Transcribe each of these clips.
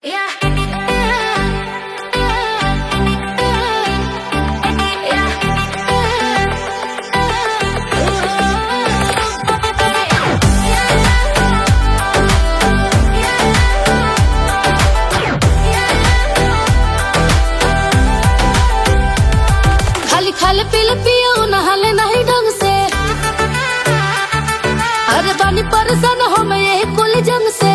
खाले पीले पियो नहाले नहीं ढंग से। अरे बानी परेशान हो मैं यही कुल जंग से।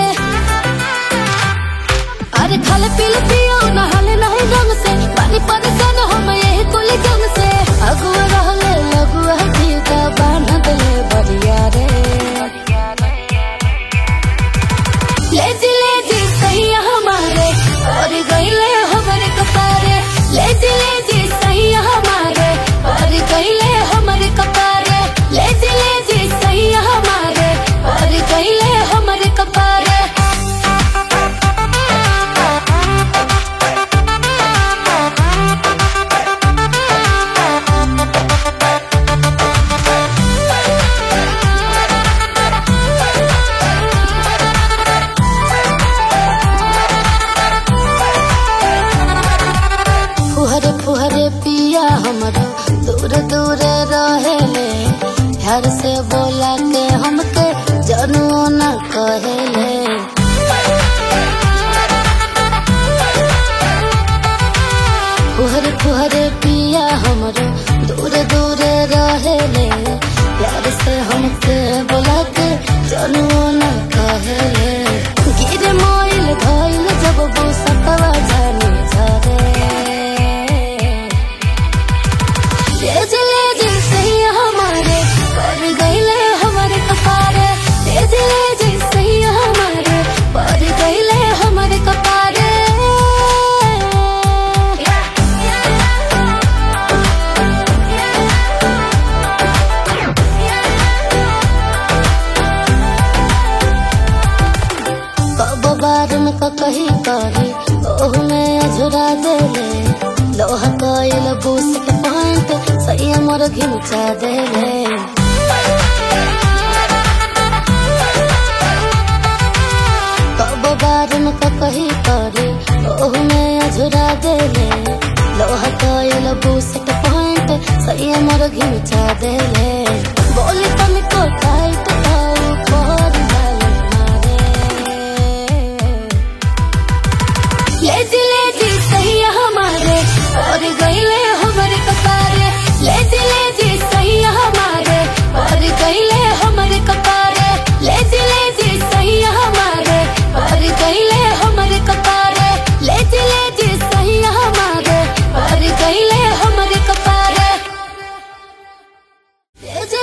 अरे खाले पीले पियो नहाले नहीं ढंग से। बानी परेशान हो मैं यही कुल जंग से। अगुआ रहले लगुआ जीता बांध दले बढ़िया रे। ले जी सही हमारे और गईले हमारे कपारे। ले जी सही हमारे और गईले हमारे कपारे। ले जी सही हमारे और गईले हमारे कपारे। फुहरे फुहरे पिया हमारा दूर दूर रहेले। घर से बोला के हमके जनू न कहेले। फुहरे फुहरे पिया हमारा दूर दूर रहेले। प्यार से हमके बोला के जनू न कहेले। गिर मोइल धोइल जब वो सतवा जाने जारे। ले जी सही हमारे पर गईले हमारे कपारे। ले जी सही हमारे पर गईले हमारे कपारे। कब बार में कही करी ओह में अझुरा देले। लोहा कोयल बूस के पॉइंट सही मोर घिमचा देले। कब बार में कही करी ओह में अझुरा देले। लोहा कोयल बूस के पॉइंट सही मोर घिमचा देले। बोली तनिको टाइट खाऊ कोर डाल मारे। ले जी सही हमारे और गईले हमारे कपारे। ले जी सही हमारे और गईले हमारे कपारे। ले जी सही हमारे और गईले हमारे कपारे। ले जी सही हमारे और गईले हमारे कपारे।